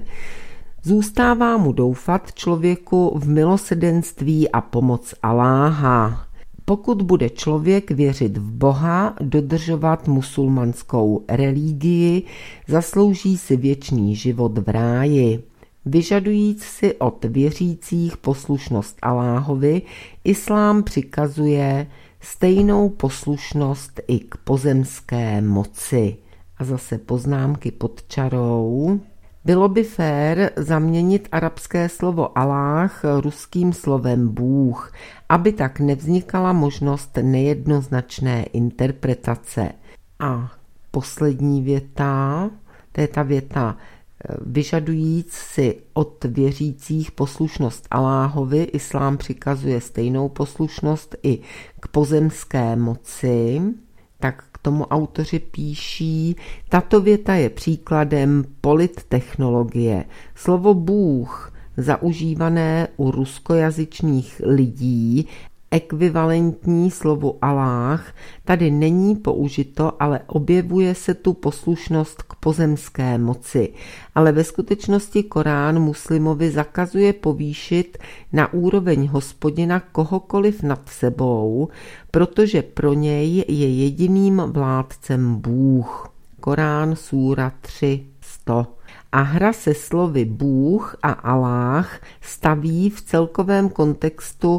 Zůstává mu doufat člověku v milosrdenství a pomoc Alláha. Pokud bude člověk věřit v Boha, dodržovat musulmanskou religii, zaslouží si věčný život v ráji. Vyžadujíc si od věřících poslušnost Alláhovi, islám přikazuje stejnou poslušnost i k pozemské moci. A zase poznámky pod čarou. Bylo by fér zaměnit arabské slovo Aláh ruským slovem Bůh, aby tak nevznikala možnost nejednoznačné interpretace. A poslední věta, to je ta věta, vyžadujíc si od věřících poslušnost Alláhovi, islám přikazuje stejnou poslušnost i k pozemské moci, tak k tomu autoři píší, tato věta je příkladem polittechnologie. Slovo Bůh, zaužívané u ruskojazyčných lidí, ekvivalentní slovu Aláh, tady není použito, ale objevuje se tu poslušnost k pozemské moci. Ale ve skutečnosti Korán muslimovi zakazuje povýšit na úroveň Hospodina kohokoliv nad sebou, protože pro něj je jediným vládcem Bůh. Korán súra 3:100. A hra se slovy Bůh a Aláh staví v celkovém kontextu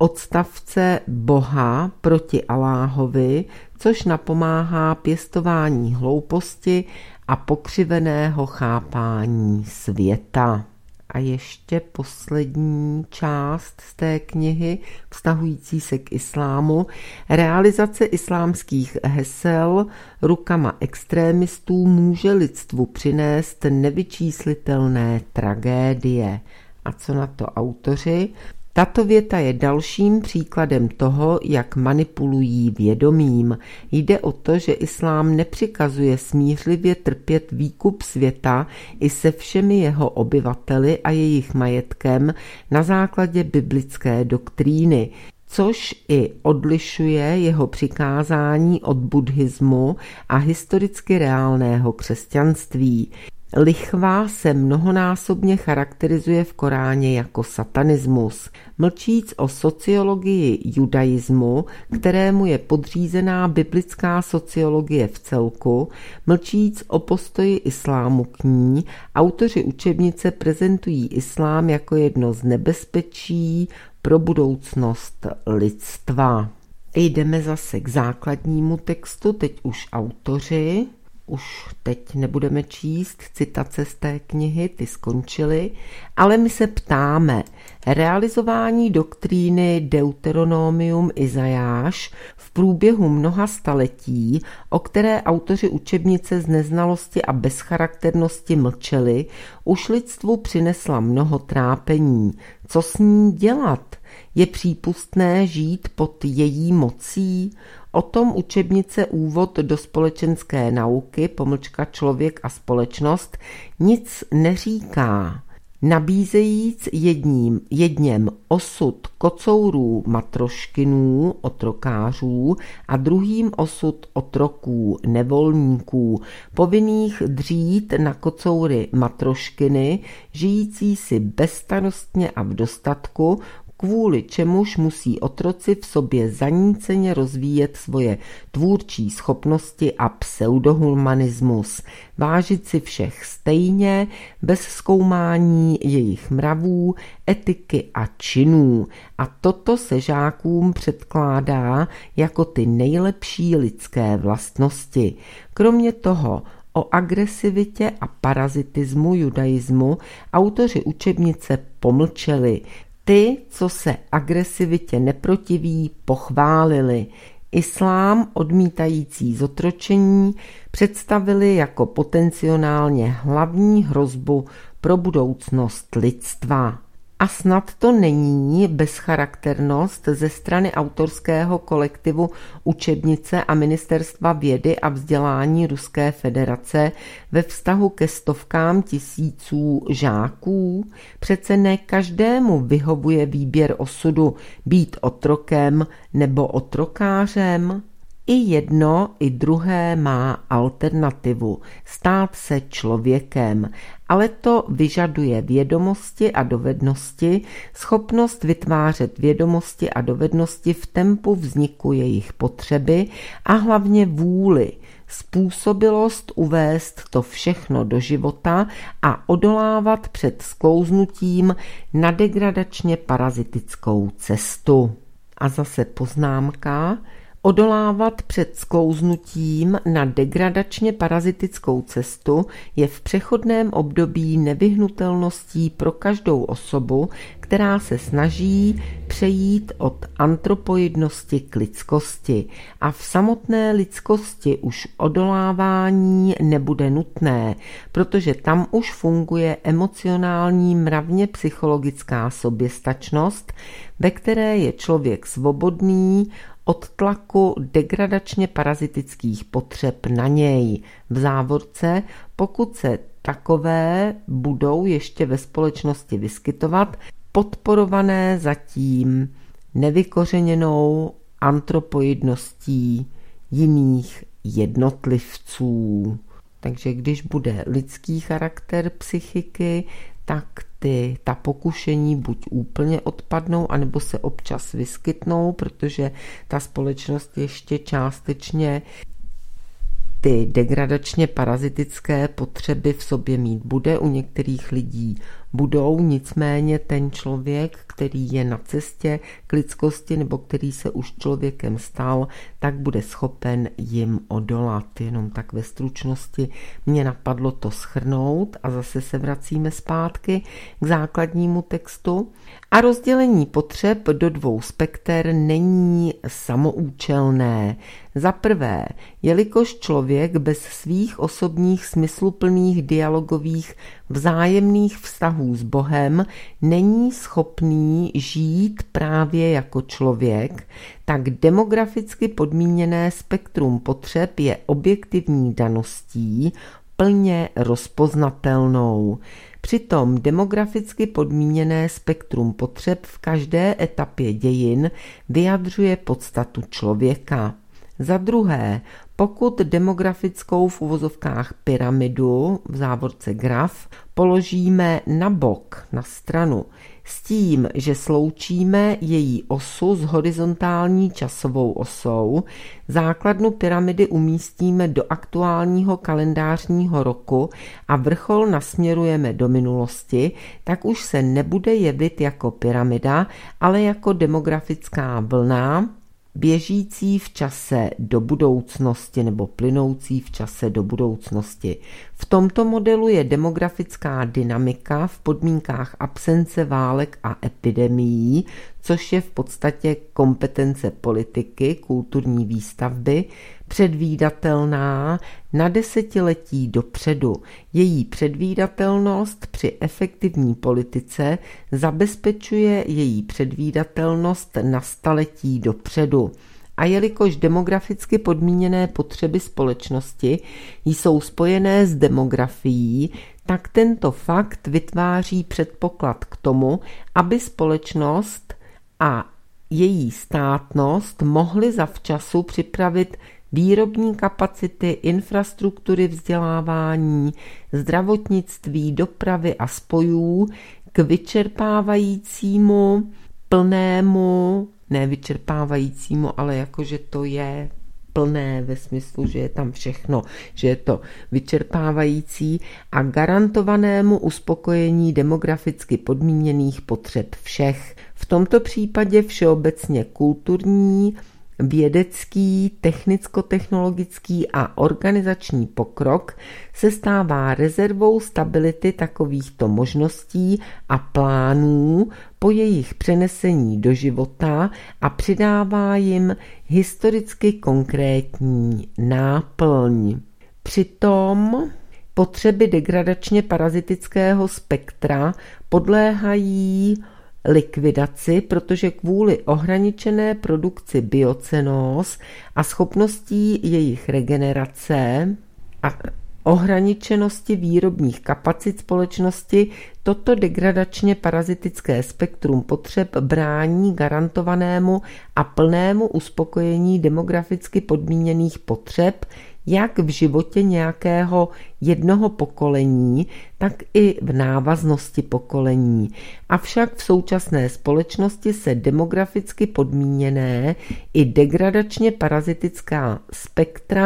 odstavce Boha proti Alláhovi, což napomáhá pěstování hlouposti a pokřiveného chápání světa. A ještě poslední část z té knihy, vztahující se k islámu. Realizace islámských hesel rukama extrémistů může lidstvu přinést nevyčíslitelné tragédie. A co na to autoři? Tato věta je dalším příkladem toho, jak manipulují vědomím. Jde o to, že islám nepřikazuje smířlivě trpět výkup světa i se všemi jeho obyvateli a jejich majetkem na základě biblické doktríny, což i odlišuje jeho přikázání od buddhismu a historicky reálného křesťanství. Lichva se mnohonásobně charakterizuje v Koráně jako satanismus. Mlčíc o sociologii judaismu, kterému je podřízená biblická sociologie v celku, mlčíc o postoji islámu k ní, autoři učebnice prezentují islám jako jedno z nebezpečí pro budoucnost lidstva. Jdeme zase k základnímu textu, teď už autoři. Už teď nebudeme číst citace z té knihy, ty skončily, ale my se ptáme, realizování doktríny Deuteronomium Izajáš v průběhu mnoha staletí, o které autoři učebnice z neznalosti a bezcharakternosti mlčeli, už lidstvu přinesla mnoho trápení. Co s ní dělat? Je přípustné žít pod její mocí? O tom učebnice Úvod do společenské nauky, Člověk a společnost, nic neříká. Nabízejíc jedněm osud kocourů matroškinů, otrokářů, a druhým osud otroků, nevolníků, povinných dřít na kocoury matroškiny, žijící si bezstarostně a v dostatku, kvůli čemuž musí otroci v sobě zaníceně rozvíjet svoje tvůrčí schopnosti a pseudohumanismus, vážit si všech stejně, bez zkoumání jejich mravů, etiky a činů. A toto se žákům předkládá jako ty nejlepší lidské vlastnosti. Kromě toho, o agresivitě a parazitismu judaismu autoři učebnice pomlčeli. Ty, co se agresivitě neprotiví, pochválili. Islám, odmítající zotročení, představili jako potenciálně hlavní hrozbu pro budoucnost lidstva. A snad to není bezcharakternost ze strany autorského kolektivu učebnice a Ministerstva vědy a vzdělání Ruské federace ve vztahu ke stovkám tisíců žáků? Přece ne každému vyhovuje výběr osudu být otrokem nebo otrokářem. I jedno, i druhé má alternativu – stát se člověkem, ale to vyžaduje vědomosti a dovednosti, schopnost vytvářet vědomosti a dovednosti v tempu vzniku jejich potřeby a hlavně vůli. způsobilost uvést to všechno do života a odolávat před sklouznutím na degradačně parazitickou cestu. A zase poznámka. Odolávat před sklouznutím na degradačně parazitickou cestu je v přechodném období nevyhnutelností pro každou osobu, která se snaží přejít od antropoidnosti k lidskosti. A v samotné lidskosti už odolávání nebude nutné, protože tam už funguje emocionální mravně psychologická soběstačnost, ve které je člověk svobodný od tlaku degradačně parazitických potřeb na něj. V závorce, pokud se takové budou ještě ve společnosti vyskytovat, podporované zatím nevykořeněnou antropoidností jiných jednotlivců. Takže když bude lidský charakter psychiky, tak ta pokušení buď úplně odpadnou, anebo se občas vyskytnou, protože ta společnost ještě částečně ty degradačně parazitické potřeby v sobě mít bude. U některých lidí budou, nicméně ten člověk, který je na cestě k lidskosti nebo který se už člověkem stal, tak bude schopen jim odolat. Jenom tak ve stručnosti mě napadlo to shrnout a zase se vracíme zpátky k základnímu textu. A rozdělení potřeb do dvou spekter není samoučelné. Za prvé, jelikož člověk bez svých osobních smysluplných dialogových vzájemných vztahů s Bohem není schopný žít právě jako člověk, tak demograficky podmíněné spektrum potřeb je objektivní daností plně rozpoznatelnou. Přitom demograficky podmíněné spektrum potřeb v každé etapě dějin vyjadřuje podstatu člověka. Za druhé, pokud demografickou v uvozovkách pyramidu, v závorce graf, položíme na bok, na stranu, s tím, že sloučíme její osu s horizontální časovou osou, základnu pyramidy umístíme do aktuálního kalendářního roku a vrchol nasměrujeme do minulosti, tak už se nebude jevit jako pyramida, ale jako demografická vlna, běžící v čase do budoucnosti nebo plynoucí v čase do budoucnosti. V tomto modelu je demografická dynamika v podmínkách absence válek a epidemií, což je v podstatě kompetence politiky, kulturní výstavby, předvídatelná na desetiletí dopředu. Její předvídatelnost při efektivní politice zabezpečuje její předvídatelnost na staletí dopředu. A jelikož demograficky podmíněné potřeby společnosti jsou spojené s demografií, tak tento fakt vytváří předpoklad k tomu, aby společnost a její státnost mohly zavčasu připravit výrobní kapacity, infrastruktury vzdělávání, zdravotnictví, dopravy a spojů k vyčerpávajícímu, plnému, ne vyčerpávajícímu, ale jakože to je plné ve smyslu, že je tam všechno, že je to vyčerpávající a garantovanému uspokojení demograficky podmíněných potřeb všech. V tomto případě všeobecně kulturní, vědecký, technicko-technologický a organizační pokrok se stává rezervou stability takovýchto možností a plánů po jejich přenesení do života a přidává jim historicky konkrétní náplň. Přitom potřeby degradačně parazitického spektra podléhají likvidaci, protože kvůli ohraničené produkci biocenóz a schopností jejich regenerace a ohraničenosti výrobních kapacit společnosti toto degradačně parazitické spektrum potřeb brání garantovanému a plnému uspokojení demograficky podmíněných potřeb jak v životě nějakého jednoho pokolení, tak i v návaznosti pokolení. Avšak v současné společnosti se demograficky podmíněné i degradačně parazitická spektra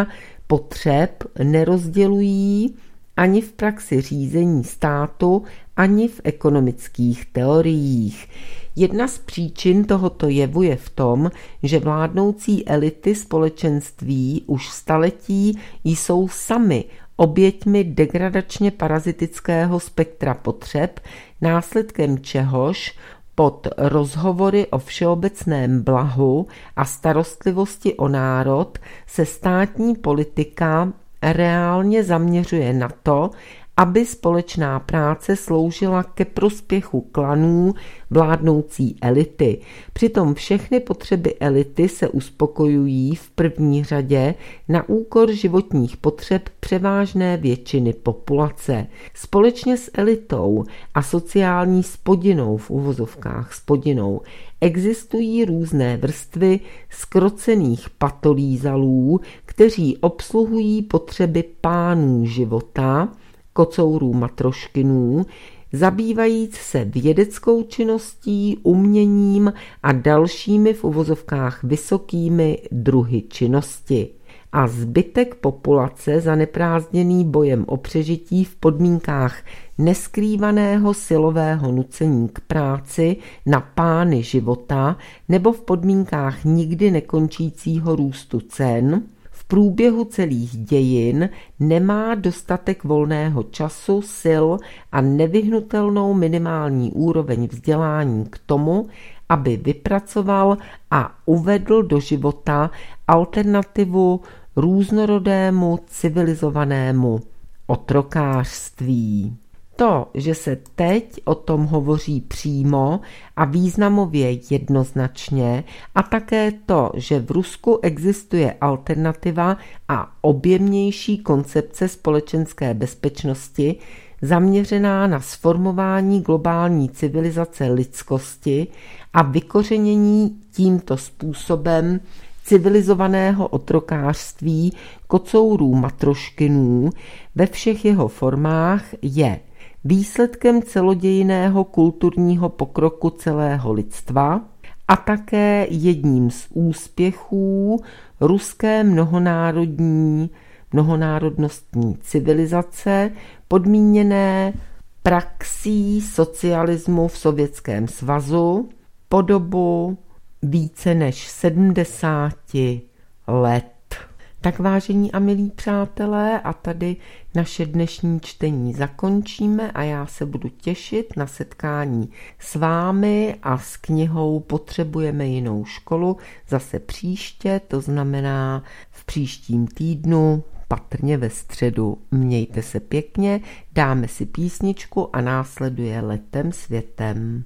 potřeb nerozdělují ani v praxi řízení státu, ani v ekonomických teoriích. Jedna z příčin tohoto jevu je v tom, že vládnoucí elity společenství už staletí jsou sami oběťmi degradačně parazitického spektra potřeb, následkem čehož pod rozhovory o všeobecném blahu a starostlivosti o národ se státní politika reálně zaměřuje na to, aby společná práce sloužila ke prospěchu klanů vládnoucí elity. Přitom všechny potřeby elity se uspokojují v první řadě na úkor životních potřeb převážné většiny populace. Společně s elitou a sociální spodinou, v uvozovkách spodinou, existují různé vrstvy zkrocených patolízalů, kteří obsluhují potřeby pánů života, kocourů matroškinů, zabývajíc se vědeckou činností, uměním a dalšími v uvozovkách vysokými druhy činnosti. A zbytek populace zaneprázdněný bojem o přežití v podmínkách neskrývaného silového nucení k práci na pány života nebo v podmínkách nikdy nekončícího růstu cen, v průběhu celých dějin nemá dostatek volného času, sil a nevyhnutelnou minimální úroveň vzdělání k tomu, aby vypracoval a uvedl do života alternativu různorodému civilizovanému otrokářství. To, že se teď o tom hovoří přímo a významově jednoznačně, a také to, že v Rusku existuje alternativa a objemnější koncepce společenské bezpečnosti zaměřená na sformování globální civilizace lidskosti a vykořenění tímto způsobem civilizovaného otrokářství kocourů matroškinů ve všech jeho formách, je výsledkem celodějinného kulturního pokroku celého lidstva a také jedním z úspěchů ruské mnohonárodnostní civilizace podmíněné praxí socialismu v Sovětském svazu po dobu více než 70 let. Tak vážení a milí přátelé, a tady naše dnešní čtení zakončíme a já se budu těšit na setkání s vámi a s knihou Potřebujeme jinou školu zase příště, to znamená v příštím týdnu, patrně ve středu. Mějte se pěkně, dáme si písničku a následuje Letem světem.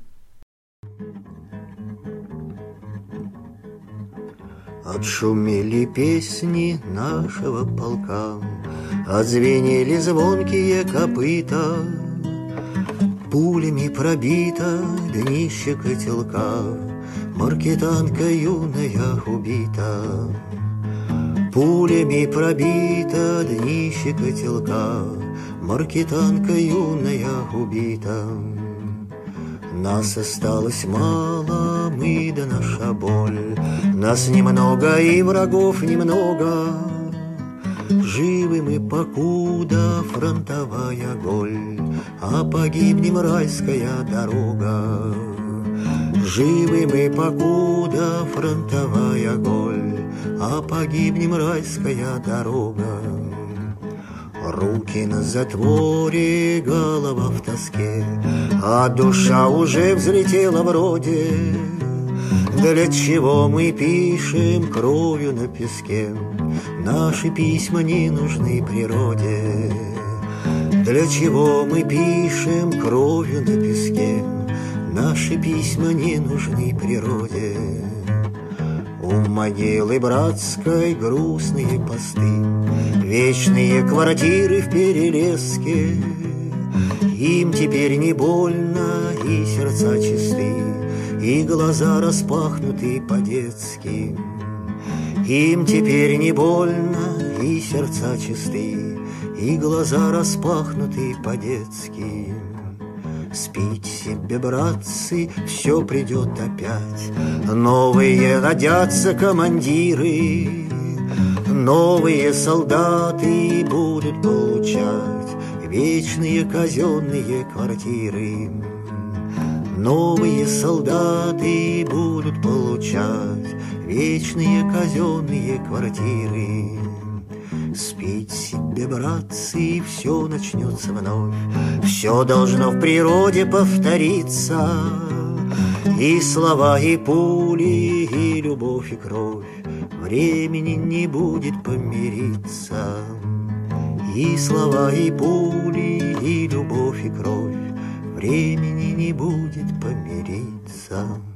Отшумели песни нашего полка, отзвенели звонкие копыта, пулями пробито днище котелка, маркетанка юная убита. Пулями пробито днище котелка, маркетанка юная убита. Нас осталось мало, мы да наша боль. Нас немного и врагов немного. Живы мы, покуда фронтовая голь, а погибнем райская дорога. Живы мы, покуда фронтовая голь, а погибнем райская дорога. Руки на затворе, голова в тоске, а душа уже взлетела вроде. Для чего мы пишем кровью на песке? Наши письма не нужны природе. Для чего мы пишем кровью на песке? Наши письма не нужны природе. У могилы братской грустные посты, вечные квартиры в Перелеске. Им теперь не больно, и сердца чисты, и глаза распахнуты по-детски. Им теперь не больно, и сердца чисты, и глаза распахнуты по-детски. Спите себе, братцы, все придет опять. Новые родятся командиры, Новые солдаты будут получать вечные казенные квартиры. Новые солдаты будут получать вечные казенные квартиры. Спить себе, братцы, и все начнется вновь. Все должно в природе повториться. И слова, и пули, и любовь, и кровь. Времени не будет помириться. И слова, и пули, и любовь, и кровь. Времени не будет помириться.